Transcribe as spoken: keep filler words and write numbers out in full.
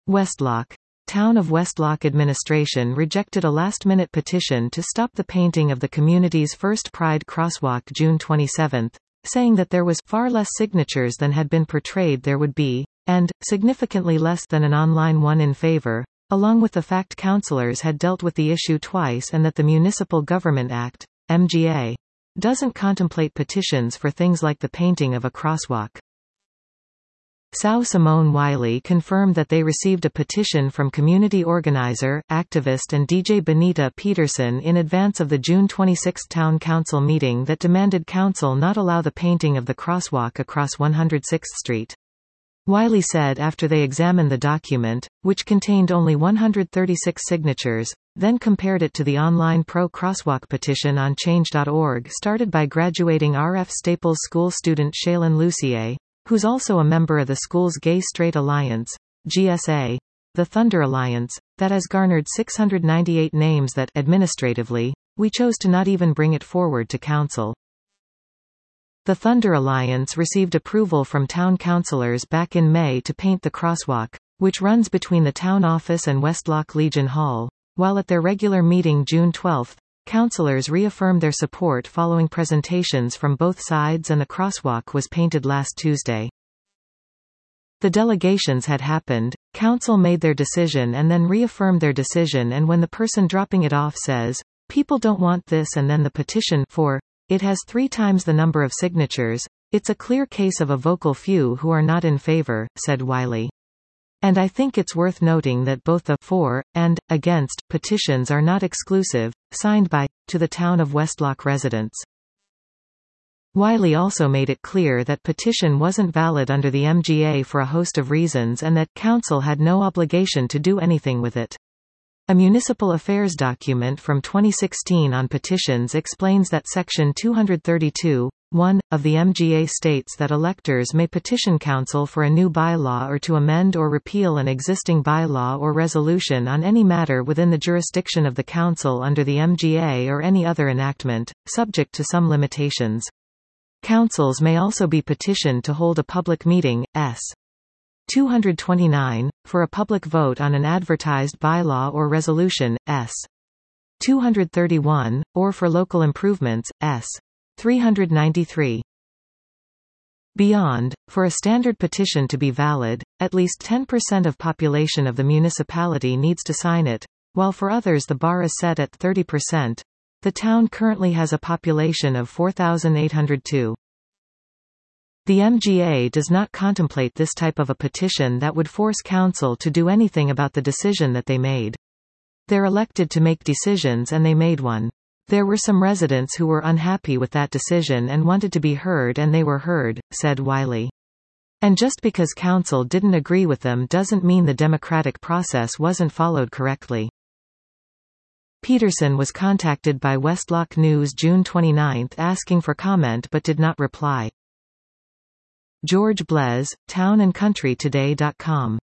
Westlock. Town of Westlock administration rejected a last-minute petition to stop the painting of the community's first Pride crosswalk June twenty-seventh, saying that there was far less signatures than had been portrayed there would be, and, significantly less than an online one in favor, along with the fact councillors had dealt with the issue twice and that the Municipal Government Act, M G A, doesn't contemplate petitions for things like the painting of a crosswalk. São Simone Wiley confirmed that they received a petition from community organizer, activist and D J Benita Peterson in advance of the June twenty-sixth Town Council meeting that demanded Council not allow the painting of the crosswalk across one hundred sixth Street. Wiley said after they examined the document, which contained only one hundred thirty-six signatures, then compared it to the online pro-crosswalk petition on change dot org started by graduating R F Staples School student Shaylin Lucier, who's also a member of the school's Gay Straight Alliance, G S A, the Thunder Alliance, that has garnered six hundred ninety-eight names that, administratively, we chose to not even bring it forward to council. The Thunder Alliance received approval from town councillors back in May to paint the crosswalk, which runs between the town office and Westlock Legion Hall, while at their regular meeting June twelfth, councillors reaffirmed their support following presentations from both sides and the crosswalk was painted last Tuesday. The delegations had happened, council made their decision and then reaffirmed their decision, and when the person dropping it off says, "People don't want this," and then the petition for it has three times the number of signatures, it's a clear case of a vocal few who are not in favor, said Wiley. And I think it's worth noting that both the for and against petitions are not exclusive, signed by to the town of Westlock residents. Wiley also made it clear that petition wasn't valid under the M G A for a host of reasons and that council had no obligation to do anything with it. A municipal affairs document from twenty sixteen on petitions explains that Section two thirty-two point one of the M G A states that electors may petition council for a new bylaw or to amend or repeal an existing bylaw or resolution on any matter within the jurisdiction of the council under the M G A or any other enactment, subject to some limitations. Councils may also be petitioned to hold a public meeting, S. two twenty-nine, for a public vote on an advertised bylaw or resolution, S. two thirty-one, or for local improvements, S. three ninety-three. Beyond, for a standard petition to be valid, at least ten percent of population of the municipality needs to sign it, while for others the bar is set at thirty percent. The town currently has a population of four thousand eight hundred two. The M G A does not contemplate this type of a petition that would force council to do anything about the decision that they made. They're elected to make decisions and they made one. There were some residents who were unhappy with that decision and wanted to be heard, and they were heard, said Wiley. And just because council didn't agree with them doesn't mean the democratic process wasn't followed correctly. Peterson was contacted by Westlock News June twenty-ninth asking for comment but did not reply. George Blez, town and country today dot com